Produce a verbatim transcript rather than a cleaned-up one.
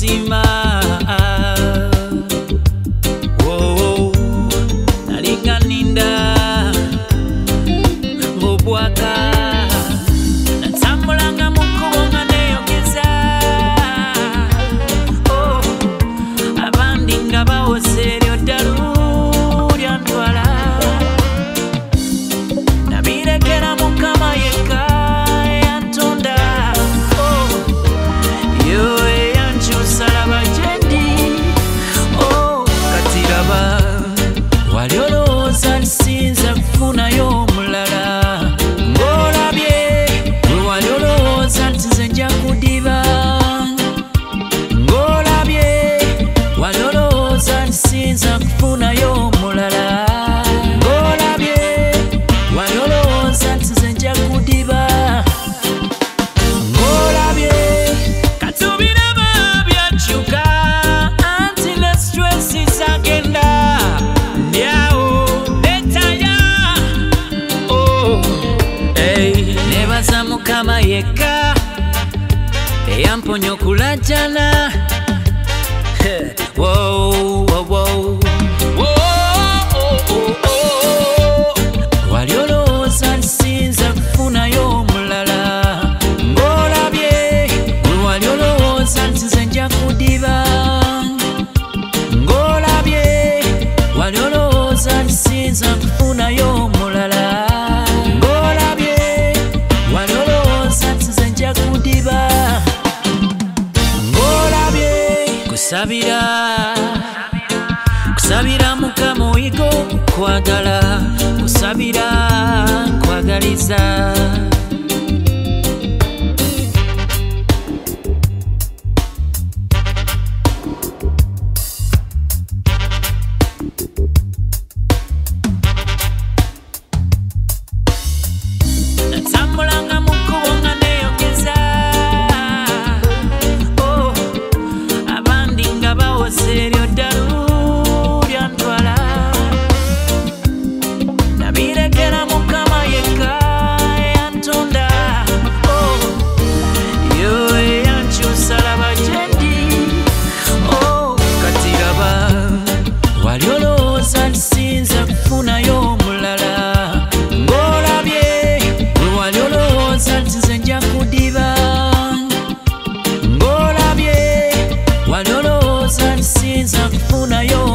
mazima. Oh, nalinga ninda ngobwaka natambulanga mukubo nga neyogeza. Oh, abandi nga bawoze eryo ddalu lyantwala. Nabirekera Mukama yekka yantonda. Oh, yo eyankyusa laba gyendi. Oh, kati laba wali olowooza nsinza kufunayo omulala. Ng'olabye gwe wali olowooza nti nze nja kudiba. Ng'olabye wali olowooza nsinza kufunayo omulala. Ng'olabye wali olowooza nti nze nja kudiba. Ng'olabye katubiraba byakyuka anti ne stressi zagenda. Ndyawo netaya. Oh, hey, nebaza Mukama yekka eyamponya okulajjana. Heh, wow, wow, wow. Wow, oh, oh, oh. Wali olowooza nsinza kufunayo omulala. Ng'olabye gwe wali olowooza nti nze nja kudiba. Ng'olabye wali olowooza nsinza kufunayo omulala. Ng'olabye wali olowooza nti nze nja kudiba. Ng'olabye kusabira kusabira Mukama oyiga okwagala. Kusabira kwagaliza. Natambulanga mukubo nga neyogeza. Oh, abandi nga bawoze eryo ddalu lyantwala. Nabirekera Mukama yekka yantonda. Oh, yo eyankyusa laba gyendi. Oh, kati laba wali olowooza nsinza kufunayo omulala. Ng'olabye gwe wali olowooza nti nze nja kudiba. Ng'olabye wali olowooza nsinza kufunayo